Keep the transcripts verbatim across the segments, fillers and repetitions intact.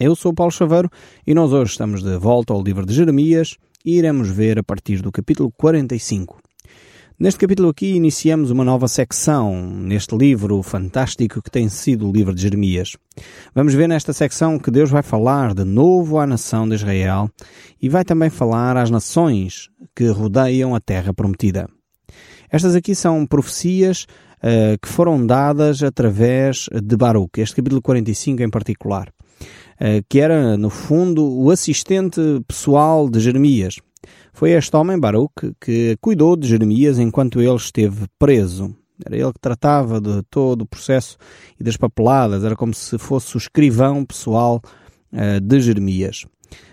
Eu sou o Paulo Chaveiro e nós hoje estamos de volta ao livro de Jeremias e iremos ver a partir do capítulo quarenta e cinco. Neste capítulo aqui iniciamos uma nova secção neste livro fantástico que tem sido o livro de Jeremias. Vamos ver nesta secção que Deus vai falar de novo à nação de Israel e vai também falar às nações que rodeiam a terra prometida. Estas aqui são profecias uh, que foram dadas através de Baruque, este capítulo quarenta e cinco em particular, uh, que era, no fundo, o assistente pessoal de Jeremias. Foi este homem, Baruque, que cuidou de Jeremias enquanto ele esteve preso. Era ele que tratava de todo o processo e das papeladas, era como se fosse o escrivão pessoal uh, de Jeremias.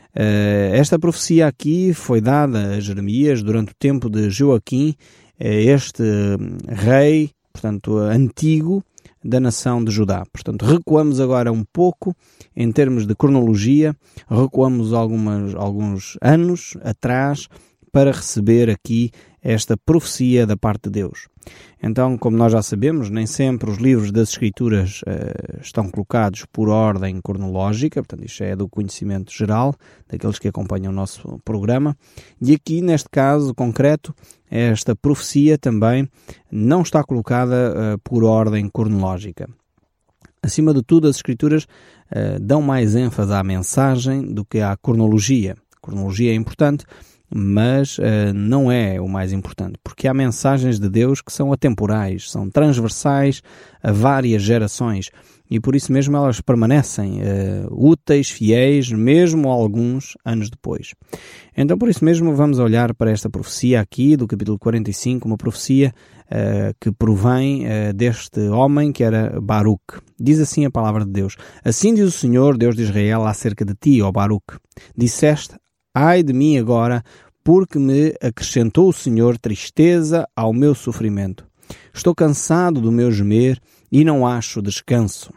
Uh, esta profecia aqui foi dada a Jeremias durante o tempo de Joaquim, este rei, portanto, antigo da nação de Judá. Portanto, recuamos agora um pouco em termos de cronologia, recuamos algumas, alguns anos atrás para receber aqui esta profecia da parte de Deus. Então, como nós já sabemos, nem sempre os livros das Escrituras uh, estão colocados por ordem cronológica, portanto, isto é do conhecimento geral, daqueles que acompanham o nosso programa. E aqui, neste caso concreto, esta profecia também não está colocada uh, por ordem cronológica. Acima de tudo, as Escrituras uh, dão mais ênfase à mensagem do que à cronologia. A cronologia é importante, mas uh, não é o mais importante, porque há mensagens de Deus que são atemporais, são transversais a várias gerações e por isso mesmo elas permanecem uh, úteis, fiéis, mesmo alguns anos depois. Então por isso mesmo vamos olhar para esta profecia aqui do capítulo quarenta e cinco, uma profecia uh, que provém uh, deste homem que era Baruque. Diz assim a palavra de Deus: Assim diz o Senhor, Deus de Israel, acerca de ti, ó Baruque. Disseste: Ai de mim agora, porque me acrescentou o Senhor tristeza ao meu sofrimento. Estou cansado do meu gemer e não acho descanso.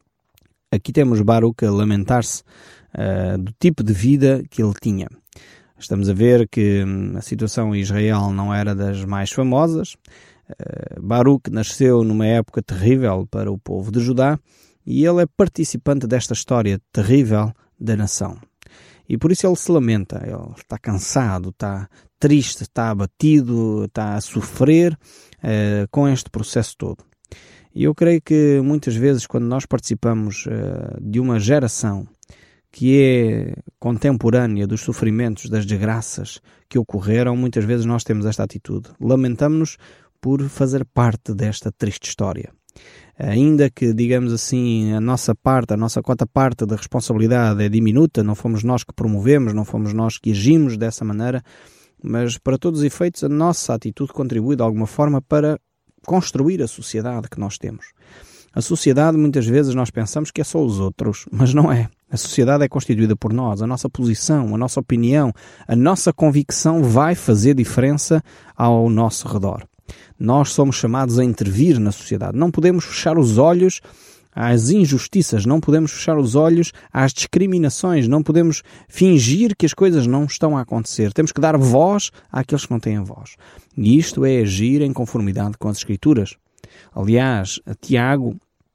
Aqui temos Baruque a lamentar-se uh, do tipo de vida que ele tinha. Estamos a ver que hum, a situação em Israel não era das mais famosas. Uh, Baruque nasceu numa época terrível para o povo de Judá e ele é participante desta história terrível da nação. E por isso ele se lamenta, ele está cansado, está triste, está abatido, está a sofrer uh, com este processo todo. E eu creio que muitas vezes quando nós participamos uh, de uma geração que é contemporânea dos sofrimentos, das desgraças que ocorreram, muitas vezes nós temos esta atitude. Lamentamos-nos por fazer parte desta triste história. Ainda que, digamos assim, a nossa parte, a nossa cota parte da responsabilidade é diminuta, não fomos nós que promovemos, não fomos nós que agimos dessa maneira, mas para todos os efeitos a nossa atitude contribui de alguma forma para construir a sociedade que nós temos. A sociedade, muitas vezes nós pensamos que é só os outros, mas não é. A sociedade é constituída por nós, a nossa posição, a nossa opinião, a nossa convicção vai fazer diferença ao nosso redor. Nós somos chamados a intervir na sociedade. Não podemos fechar os olhos às injustiças, não podemos fechar os olhos às discriminações, não podemos fingir que as coisas não estão a acontecer. Temos que dar voz àqueles que não têm voz. E isto é agir em conformidade com as Escrituras. Aliás, Tiago,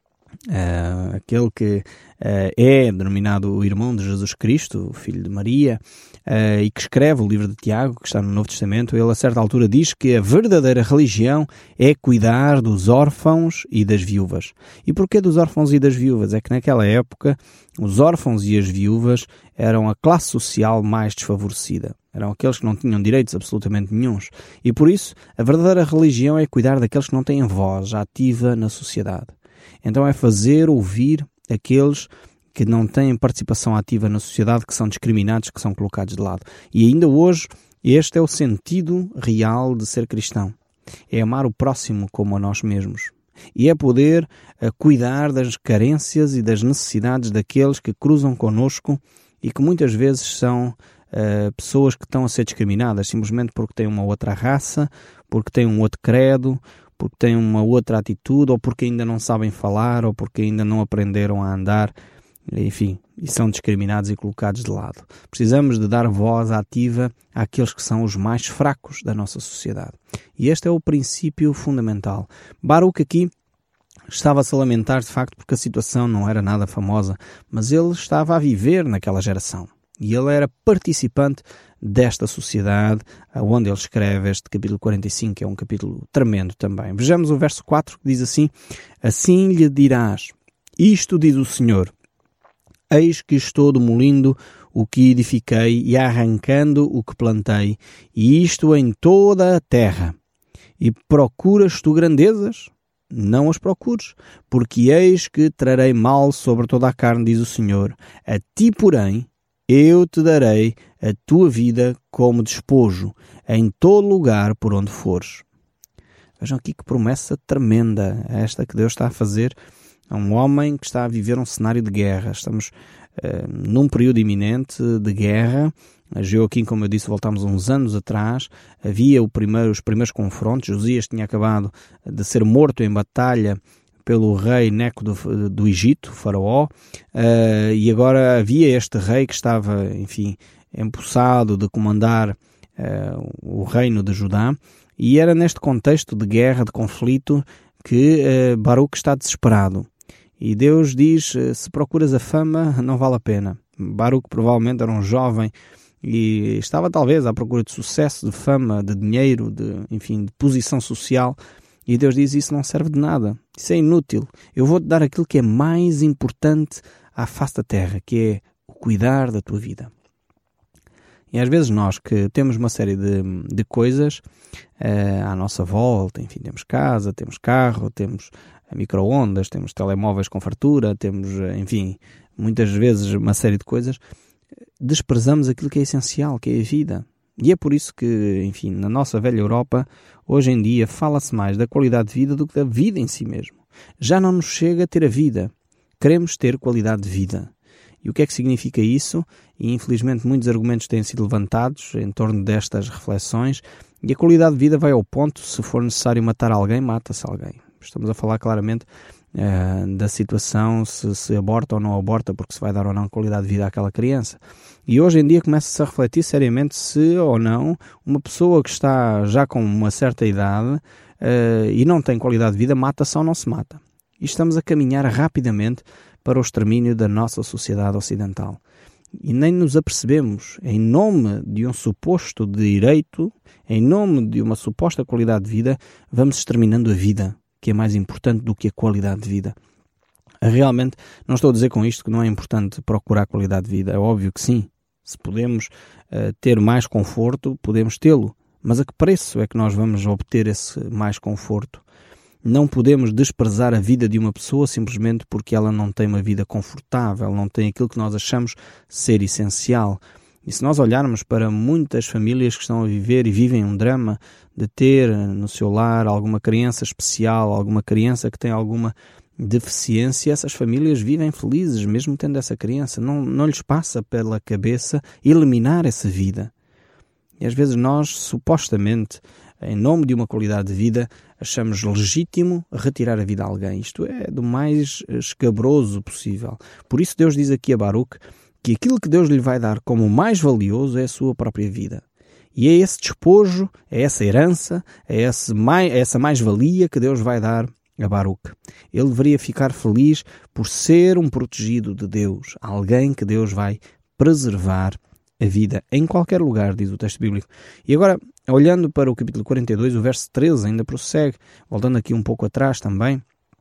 uh, aquele que uh, é denominado o irmão de Jesus Cristo, o filho de Maria, Uh, e que escreve o livro de Tiago, que está no Novo Testamento, ele a certa altura diz que a verdadeira religião é cuidar dos órfãos e das viúvas. E porquê dos órfãos e das viúvas? É que naquela época os órfãos e as viúvas eram a classe social mais desfavorecida. Eram aqueles que não tinham direitos absolutamente nenhuns. E por isso a verdadeira religião é cuidar daqueles que não têm voz ativa na sociedade. Então é fazer ouvir aqueles que não têm participação ativa na sociedade, que são discriminados, que são colocados de lado. E ainda hoje, este é o sentido real de ser cristão. É amar o próximo como a nós mesmos. E é poder uh, cuidar das carências e das necessidades daqueles que cruzam connosco e que muitas vezes são uh, pessoas que estão a ser discriminadas simplesmente porque têm uma outra raça, porque têm um outro credo, porque têm uma outra atitude, ou porque ainda não sabem falar, ou porque ainda não aprenderam a andar. Enfim, e são discriminados e colocados de lado. Precisamos de dar voz ativa àqueles que são os mais fracos da nossa sociedade. E este é o princípio fundamental. Baruque aqui estava-se a lamentar de facto porque a situação não era nada famosa, mas ele estava a viver naquela geração. E ele era participante desta sociedade, onde ele escreve este capítulo quarenta e cinco, que é um capítulo tremendo também. Vejamos o verso quatro, que diz assim: assim lhe dirás, isto diz o Senhor, eis que estou demolindo o que edifiquei e arrancando o que plantei, e isto em toda a terra. E procuras tu grandezas? Não as procures, porque eis que trarei mal sobre toda a carne, diz o Senhor. A ti, porém, eu te darei a tua vida como despojo, em todo lugar por onde fores. Vejam aqui que promessa tremenda esta que Deus está a fazer a um homem que está a viver um cenário de guerra. Estamos uh, num período iminente de guerra. A Joaquim, como eu disse, voltamos uns anos atrás. Havia o primeiro, os primeiros confrontos. Josias tinha acabado de ser morto em batalha pelo rei Neco do, do Egito, o faraó, uh, e agora havia este rei que estava, enfim, empossado de comandar uh, o reino de Judá, e era neste contexto de guerra, de conflito, que uh, Baruque está desesperado. E Deus diz, se procuras a fama, não vale a pena. Baruque provavelmente era um jovem e estava talvez à procura de sucesso, de fama, de dinheiro, de, enfim, de posição social. E Deus diz, isso não serve de nada, isso é inútil. Eu vou-te dar aquilo que é mais importante à face da terra, que é o cuidar da tua vida. E às vezes nós que temos uma série de, de coisas uh, à nossa volta, enfim, temos casa, temos carro, temos micro-ondas, temos telemóveis com fartura, temos, enfim, muitas vezes uma série de coisas, desprezamos aquilo que é essencial, que é a vida. E é por isso que, enfim, na nossa velha Europa, hoje em dia, fala-se mais da qualidade de vida do que da vida em si mesmo. Já não nos chega a ter a vida. Queremos ter qualidade de vida. E o que é que significa isso? E infelizmente muitos argumentos têm sido levantados em torno destas reflexões. E a qualidade de vida vai ao ponto, se for necessário matar alguém, mata-se alguém. Estamos a falar claramente uh, da situação, se, se aborta ou não aborta, porque se vai dar ou não qualidade de vida àquela criança. E hoje em dia começa-se a refletir seriamente se ou não uma pessoa que está já com uma certa idade uh, e não tem qualidade de vida, mata-se ou não se mata. E estamos a caminhar rapidamente para o extermínio da nossa sociedade ocidental. E nem nos apercebemos, em nome de um suposto direito, em nome de uma suposta qualidade de vida, vamos exterminando a vida, que é mais importante do que a qualidade de vida. Realmente, não estou a dizer com isto que não é importante procurar qualidade de vida. É óbvio que sim. Se podemos uh, ter mais conforto, podemos tê-lo. Mas a que preço é que nós vamos obter esse mais conforto? Não podemos desprezar a vida de uma pessoa simplesmente porque ela não tem uma vida confortável, não tem aquilo que nós achamos ser essencial. E se nós olharmos para muitas famílias que estão a viver e vivem um drama de ter no seu lar alguma criança especial, alguma criança que tem alguma deficiência, essas famílias vivem felizes mesmo tendo essa criança. Não, não lhes passa pela cabeça eliminar essa vida. E às vezes nós, supostamente, em nome de uma qualidade de vida, achamos legítimo retirar a vida a alguém. Isto é do mais escabroso possível. Por isso Deus diz aqui a Baruque que aquilo que Deus lhe vai dar como mais valioso é a sua própria vida. E é esse despojo, é essa herança, é, esse mais, é essa mais-valia que Deus vai dar a Baruque. Ele deveria ficar feliz por ser um protegido de Deus, alguém que Deus vai preservar a vida em qualquer lugar, diz o texto bíblico. E agora, olhando para o capítulo quarenta e dois, o verso treze ainda prossegue, voltando aqui um pouco atrás também,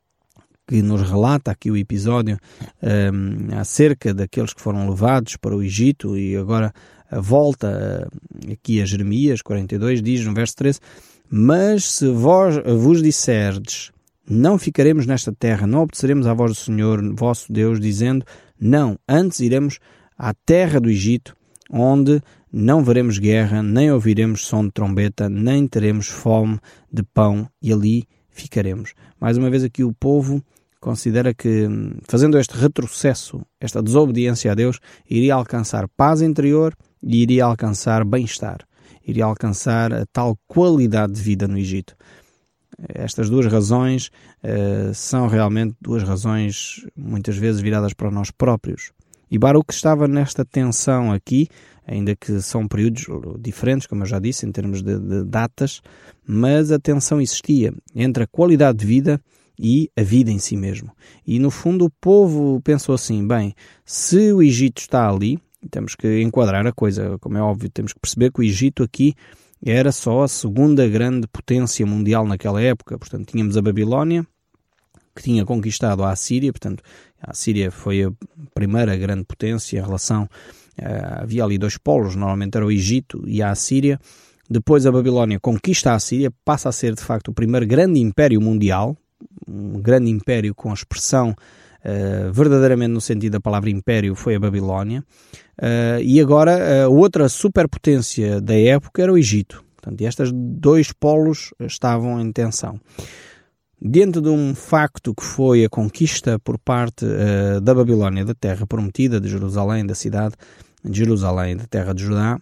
que nos relata aqui o episódio um, acerca daqueles que foram levados para o Egito e agora a volta uh, aqui a Jeremias quarenta e dois, diz no verso treze: mas se vós vos disserdes, não ficaremos nesta terra, não obedeceremos à voz do Senhor, vosso Deus, dizendo, não, antes iremos à terra do Egito, onde não veremos guerra, nem ouviremos som de trombeta, nem teremos fome de pão, e ali ficaremos. Mais uma vez aqui o povo considera que, fazendo este retrocesso, esta desobediência a Deus, iria alcançar paz interior e iria alcançar bem-estar. Iria alcançar a tal qualidade de vida no Egito. Estas duas razões uh, são realmente duas razões muitas vezes viradas para nós próprios. E Baruque estava nesta tensão aqui, ainda que são períodos diferentes, como eu já disse, em termos de, de datas, mas a tensão existia entre a qualidade de vida e a vida em si mesmo. E no fundo o povo pensou assim, bem, se o Egito está ali, temos que enquadrar a coisa, como é óbvio, temos que perceber que o Egito aqui era só a segunda grande potência mundial naquela época. Portanto, tínhamos a Babilónia, que tinha conquistado a Assíria, portanto, a Assíria foi a primeira grande potência em relação, uh, havia ali dois polos, normalmente era o Egito e a Assíria. Depois a Babilónia conquista a Assíria, passa a ser de facto o primeiro grande império mundial, um grande império com a expressão Uh, verdadeiramente no sentido da palavra império foi a Babilónia, uh, e agora a uh, outra superpotência da época era o Egito. Portanto, estes dois polos estavam em tensão. Diante de um facto que foi a conquista por parte uh, da Babilónia da terra prometida, de Jerusalém, da cidade de Jerusalém, da terra de Judá,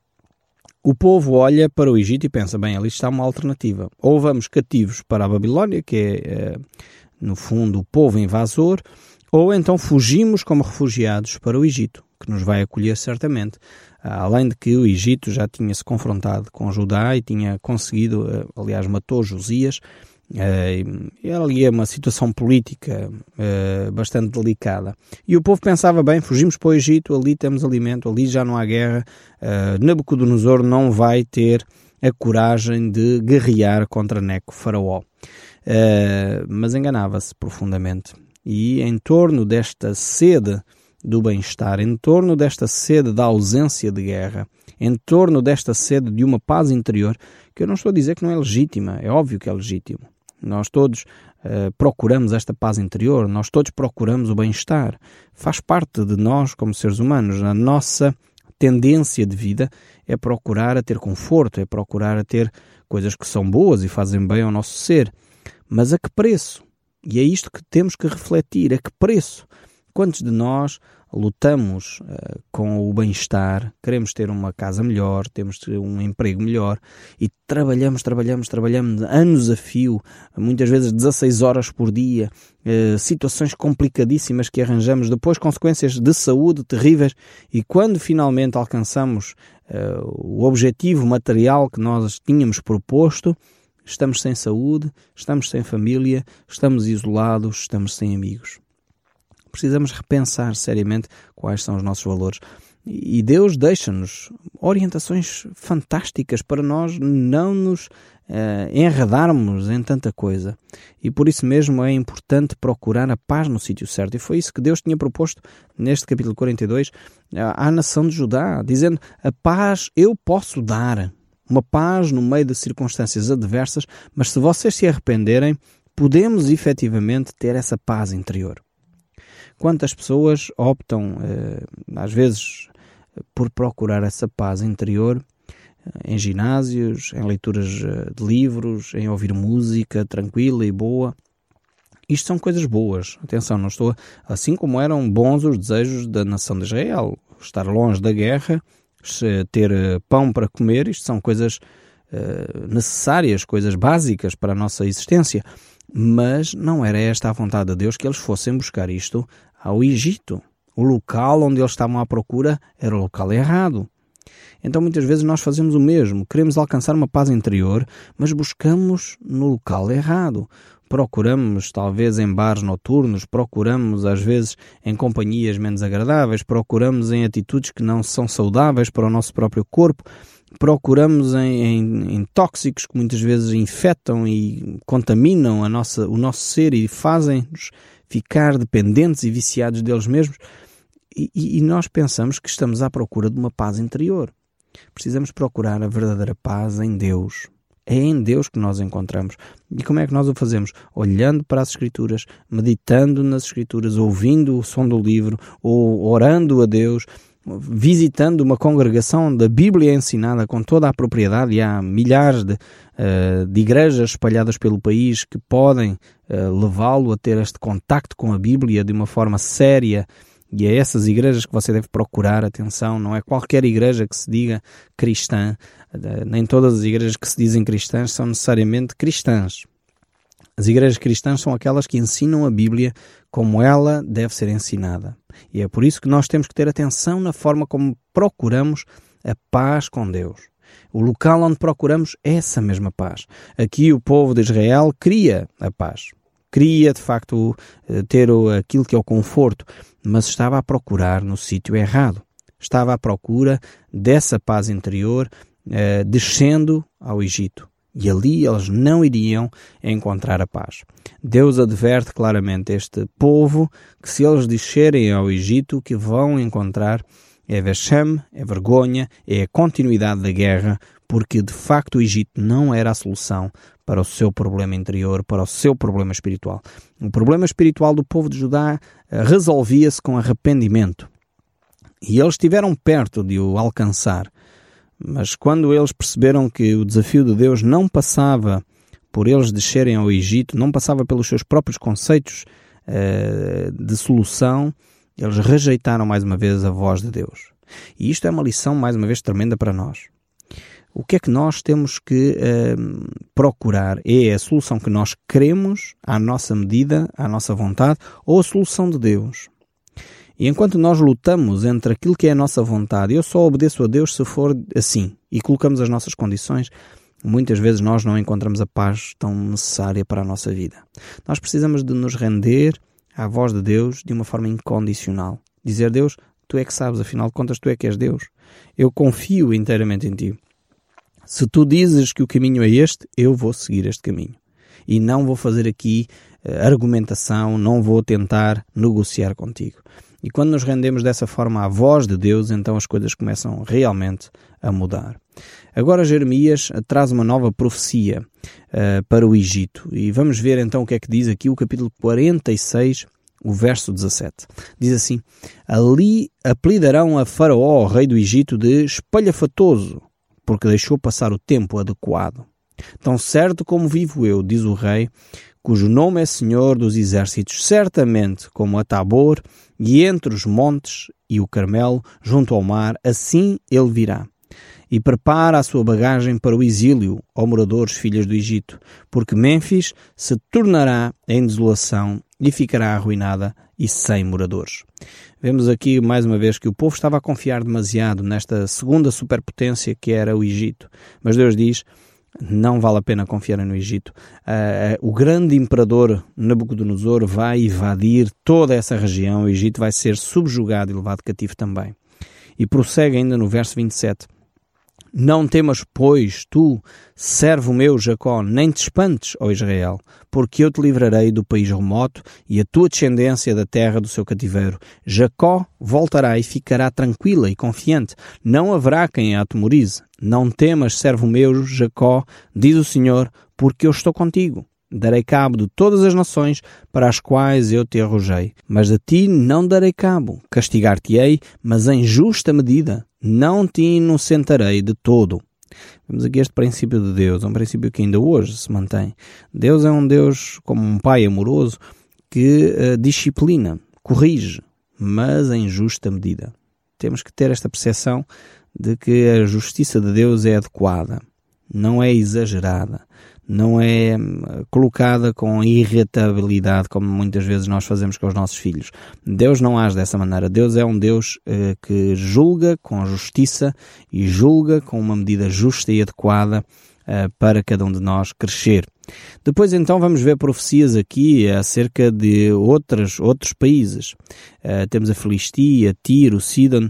o povo olha para o Egito e pensa, bem, ali está uma alternativa. Ou vamos cativos para a Babilónia, que é... Uh, no fundo, o povo invasor, ou então fugimos como refugiados para o Egito, que nos vai acolher certamente. Além de que o Egito já tinha se confrontado com Judá e tinha conseguido, aliás, matou Josias. Ali é uma situação política bastante delicada. E o povo pensava, bem, fugimos para o Egito, ali temos alimento, ali já não há guerra, Nabucodonosor não vai ter a coragem de guerrear contra Neco, faraó. Uh, mas enganava-se profundamente. E em torno desta sede do bem-estar, em torno desta sede da ausência de guerra, em torno desta sede de uma paz interior, que eu não estou a dizer que não é legítima, é óbvio que é legítimo. Nós todos uh, procuramos esta paz interior, nós todos procuramos o bem-estar. Faz parte de nós como seres humanos. A nossa tendência de vida é procurar a ter conforto, é procurar a ter coisas que são boas e fazem bem ao nosso ser. Mas a que preço? E é isto que temos que refletir. A que preço? Quantos de nós lutamos uh, com o bem-estar, queremos ter uma casa melhor, temos um emprego melhor e trabalhamos, trabalhamos, trabalhamos anos a fio, muitas vezes dezasseis horas por dia, uh, situações complicadíssimas que arranjamos, depois consequências de saúde terríveis, e quando finalmente alcançamos uh, o objetivo material que nós tínhamos proposto, estamos sem saúde, estamos sem família, estamos isolados, estamos sem amigos. Precisamos repensar seriamente quais são os nossos valores. E Deus deixa-nos orientações fantásticas para nós não nos uh, enredarmos em tanta coisa. E por isso mesmo é importante procurar a paz no sítio certo. E foi isso que Deus tinha proposto neste capítulo quarenta e dois à nação de Judá, dizendo: a paz eu posso dar. Uma paz no meio de circunstâncias adversas, mas se vocês se arrependerem, podemos efetivamente ter essa paz interior. Quantas pessoas optam, eh, às vezes, por procurar essa paz interior eh, em ginásios, em leituras eh, de livros, em ouvir música tranquila e boa. Isto são coisas boas. Atenção, não estou... Assim como eram bons os desejos da nação de Israel, estar longe da guerra, ter pão para comer, isto são coisas uh, necessárias, coisas básicas para a nossa existência. Mas não era esta a vontade de Deus, que eles fossem buscar isto ao Egito. O local onde eles estavam à procura era o local errado. Então muitas vezes nós fazemos o mesmo, queremos alcançar uma paz interior, mas buscamos no local errado. Procuramos talvez em bares noturnos, procuramos às vezes em companhias menos agradáveis, procuramos em atitudes que não são saudáveis para o nosso próprio corpo, procuramos em, em, em tóxicos que muitas vezes infectam e contaminam a nossa, o nosso ser e fazem-nos ficar dependentes e viciados deles mesmos, e, e nós pensamos que estamos à procura de uma paz interior. Precisamos procurar a verdadeira paz em Deus. É em Deus que nós encontramos. E como é que nós o fazemos? Olhando para as Escrituras, meditando nas Escrituras, ouvindo o som do livro, ou orando a Deus, visitando uma congregação onde a Bíblia é ensinada com toda a propriedade, e há milhares de, uh, de igrejas espalhadas pelo país que podem uh, levá-lo a ter este contacto com a Bíblia de uma forma séria. E é essas igrejas que você deve procurar atenção, não é qualquer igreja que se diga cristã, nem todas as igrejas que se dizem cristãs são necessariamente cristãs. As igrejas cristãs são aquelas que ensinam a Bíblia como ela deve ser ensinada. E é por isso que nós temos que ter atenção na forma como procuramos a paz com Deus. O local onde procuramos essa mesma paz. Aqui o povo de Israel queria a paz. queria de facto ter aquilo que é o conforto, mas estava a procurar no sítio errado. Estava à procura dessa paz interior, eh, descendo ao Egito. E ali eles não iriam encontrar a paz. Deus adverte claramente a este povo que se eles descerem ao Egito, o que vão encontrar é vexame, é vergonha, é a continuidade da guerra, porque de facto o Egito não era a solução para o seu problema interior, para o seu problema espiritual. O problema espiritual do povo de Judá resolvia-se com arrependimento. E eles estiveram perto de o alcançar. Mas quando eles perceberam que o desafio de Deus não passava por eles descerem ao Egito, não passava pelos seus próprios conceitos uh, de solução, eles rejeitaram mais uma vez a voz de Deus. E isto é uma lição mais uma vez tremenda para nós. O que é que nós temos que uh, procurar? É a solução que nós queremos, à nossa medida, à nossa vontade, ou a solução de Deus? E enquanto nós lutamos entre aquilo que é a nossa vontade, eu só obedeço a Deus se for assim, e colocamos as nossas condições, muitas vezes nós não encontramos a paz tão necessária para a nossa vida. Nós precisamos de nos render à voz de Deus de uma forma incondicional. Dizer, Deus, tu é que sabes, afinal de contas tu é que és Deus. Eu confio inteiramente em ti. Se tu dizes que o caminho é este, eu vou seguir este caminho. E não vou fazer aqui uh, argumentação, não vou tentar negociar contigo. E quando nos rendemos dessa forma à voz de Deus, então as coisas começam realmente a mudar. Agora Jeremias traz uma nova profecia uh, para o Egito. E vamos ver então o que é que diz aqui o capítulo quarenta e seis, o verso dezassete. Diz assim, ali apelidarão a Faraó, o rei do Egito, de espalhafatoso, porque deixou passar o tempo adequado. Tão certo como vivo eu, diz o rei, cujo nome é Senhor dos Exércitos, certamente como a Tabor, e entre os montes e o Carmelo, junto ao mar, assim ele virá. E prepara a sua bagagem para o exílio, ó moradores, filhas do Egito, porque Mênfis se tornará em desolação e ficará arruinada e sem moradores. Vemos aqui mais uma vez que o povo estava a confiar demasiado nesta segunda superpotência que era o Egito. Mas Deus diz, não vale a pena confiar no Egito. Uh, o grande imperador Nabucodonosor vai invadir toda essa região. O Egito vai ser subjugado e levado cativo também. E prossegue ainda no verso vinte e sete. Não temas, pois, tu, servo meu Jacó, nem te espantes, ó Israel, porque eu te livrarei do país remoto e a tua descendência da terra do seu cativeiro. Jacó voltará e ficará tranquila e confiante. Não haverá quem a atemorize. Não temas, servo meu Jacó, diz o Senhor, porque eu estou contigo. Darei cabo de todas as nações para as quais eu te arrojei. Mas de ti não darei cabo. Castigar-te-ei, mas em justa medida. Não te inocentarei de todo. Vemos aqui este princípio de Deus, um princípio que ainda hoje se mantém. Deus é um Deus como um pai amoroso que uh, disciplina, corrige, mas em justa medida. Temos que ter esta percepção de que a justiça de Deus é adequada, não é exagerada, não é colocada com irritabilidade, como muitas vezes nós fazemos com os nossos filhos. Deus não age dessa maneira. Deus é um Deus eh, que julga com justiça e julga com uma medida justa e adequada eh, para cada um de nós crescer. Depois então vamos ver profecias aqui acerca de outras, outros países. Uh, temos a Filistia, Tiro, Sidon, uh,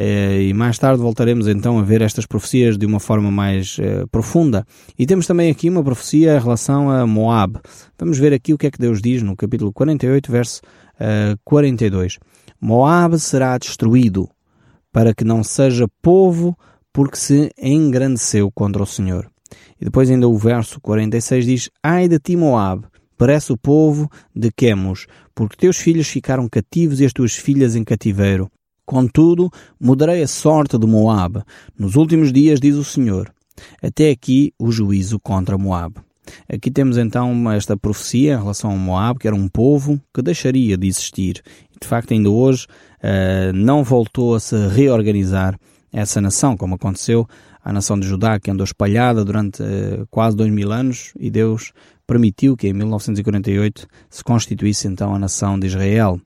e mais tarde voltaremos então a ver estas profecias de uma forma mais uh, profunda. E temos também aqui uma profecia em relação a Moab. Vamos ver aqui o que é que Deus diz no capítulo quarenta e oito, verso uh, quarenta e dois. Moab será destruído, para que não seja povo, porque se engrandeceu contra o Senhor. E depois ainda o verso quarenta e seis diz, ai de ti, Moab, parece o povo de Quemos, porque teus filhos ficaram cativos e as tuas filhas em cativeiro. Contudo, mudarei a sorte de Moab. Nos últimos dias, diz o Senhor. Até aqui o juízo contra Moab. Aqui temos então esta profecia em relação a Moab, que era um povo que deixaria de existir. E de facto ainda hoje uh, não voltou a se reorganizar essa nação, como aconteceu à nação de Judá, que andou espalhada durante uh, quase dois mil anos, e Deus permitiu que em mil novecentos e quarenta e oito se constituísse então a nação de Israel.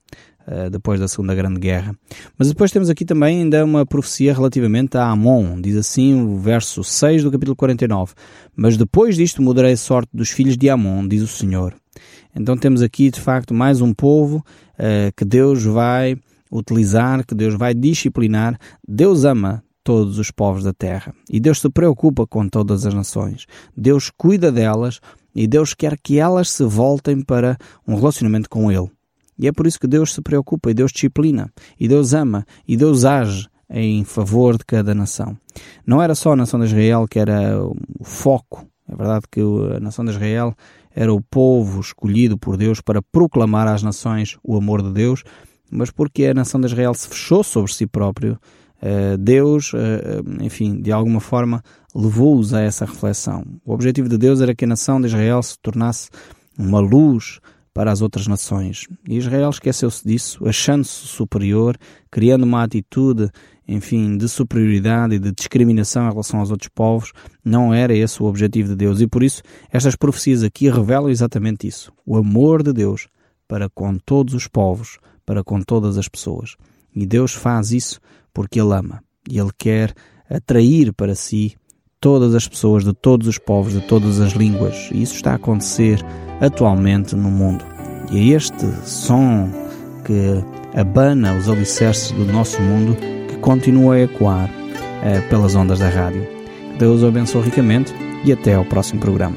uh, depois da Segunda Grande Guerra. Mas depois temos aqui também ainda uma profecia relativamente a Amon. Diz assim o verso seis do capítulo quarenta e nove. Mas depois disto mudarei a sorte dos filhos de Amon, diz o Senhor. Então temos aqui de facto mais um povo uh, que Deus vai utilizar, que Deus vai disciplinar. Deus ama todos os povos da terra e Deus se preocupa com todas as nações. Deus cuida delas e Deus quer que elas se voltem para um relacionamento com Ele. E é por isso que Deus se preocupa e Deus disciplina e Deus ama e Deus age em favor de cada nação. Não era só a nação de Israel que era o foco. É verdade que a nação de Israel era o povo escolhido por Deus para proclamar às nações o amor de Deus, mas porque a nação de Israel se fechou sobre si próprio, Deus, enfim, de alguma forma levou-os a essa reflexão. O objetivo de Deus era que a nação de Israel se tornasse uma luz para as outras nações. E Israel esqueceu-se disso, achando-se superior, criando uma atitude, enfim, de superioridade e de discriminação em relação aos outros povos. Não era esse o objetivo de Deus. E por isso, estas profecias aqui revelam exatamente isso. O amor de Deus para com todos os povos, para com todas as pessoas. E Deus faz isso porque Ele ama. E Ele quer atrair para si todas as pessoas de todos os povos, de todas as línguas. E isso está a acontecer atualmente no mundo. E é este som que abana os alicerces do nosso mundo que continua a ecoar eh, pelas ondas da rádio. Deus o abençoe ricamente e até ao próximo programa.